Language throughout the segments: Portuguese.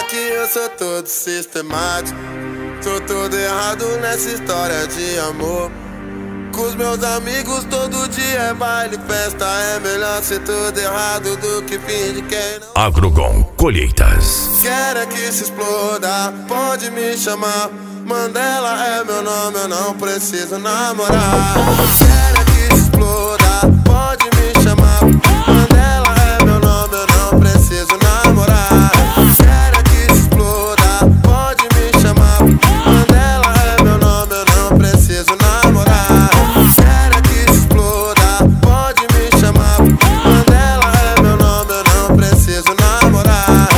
que eu sou todo sistemático. Tô todo errado nessa história de amor. Com os meus amigos todo dia é baile, festa. É melhor ser tudo errado do que fingir quem não. Agrogon Colheitas. Quero é que se exploda, pode me chamar. Mandela é meu nome, eu não preciso namorar. Quero é que se exploda, pode me chamar. Mandela é meu nome, eu não preciso namorar. Quero é que se exploda, pode me chamar. Mandela é meu nome, eu não preciso namorar. Quero é que se exploda, pode me chamar. Mandela é meu nome, eu não preciso namorar.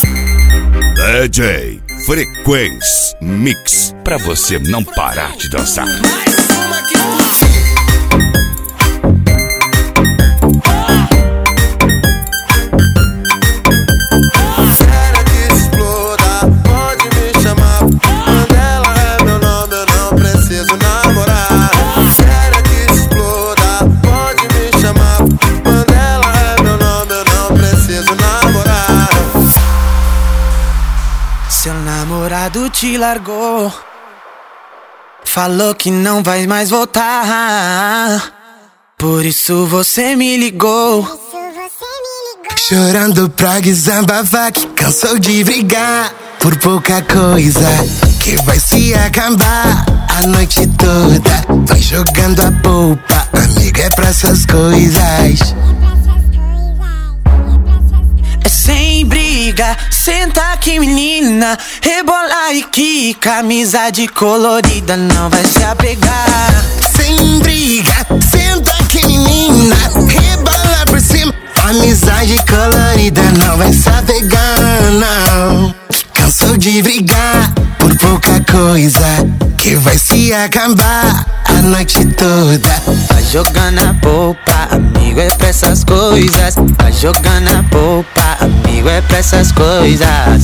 DJ Frequência Mix, pra você não parar de dançar. Seu namorado te largou, falou que não vai mais voltar. Por isso você me ligou, chorando pra desabafar, que cansou de brigar por pouca coisa, que vai se acabar a noite toda. Vai jogando a polpa, amigo, é pra essas coisas. É sem briga, senta aqui menina, rebola e quica, amizade colorida não vai se apegar. Sem briga, senta aqui menina, rebola por cima, amizade colorida não vai se apegar, não. Que cansou de brigar por pouca coisa, que vai se acabar a noite toda. Vai jogando a polpa, amigo, é pra essas coisas. Vai jogando a polpa, amigo, é pra essas coisas.